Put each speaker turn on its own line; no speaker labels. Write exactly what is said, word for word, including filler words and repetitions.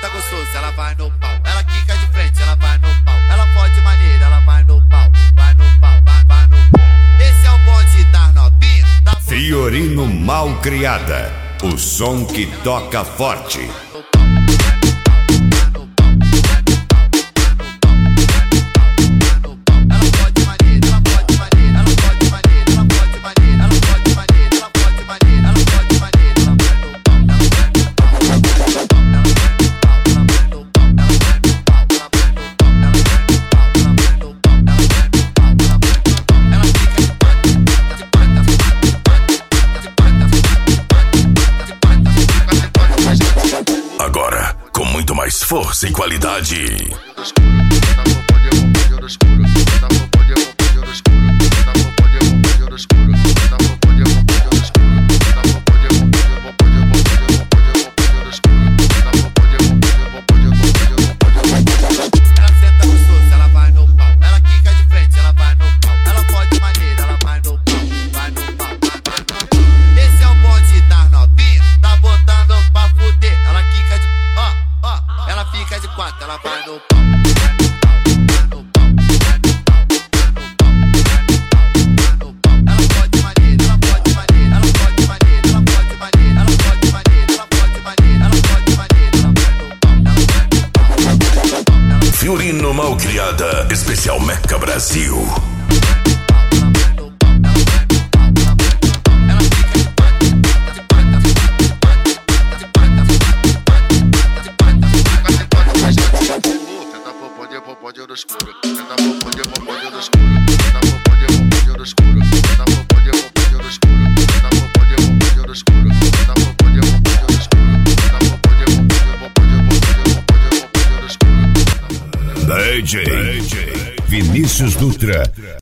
senta gostoso, ela vai no pau. Ela quica de frente, ela vai no pau. Ela fode maneira, ela vai no pau. Vai no pau, vai, vai no pau. Esse é o bonde das novinhas. Da
Fiorino Malcriada, o som que toca forte.
Agora, com muito mais força e qualidade.
Fica de quatro, ela vai no
Fiorino Malcriada, especial Meca Brasil.
Pode no escuro, tenta pode pode no escuro, tenta pode pode no escuro, tenta pode pode no escuro, tenta pode pode no escuro, tenta pode pode no escuro, tenta pode pode pode pode no escuro.
D J Vinícius Dutra.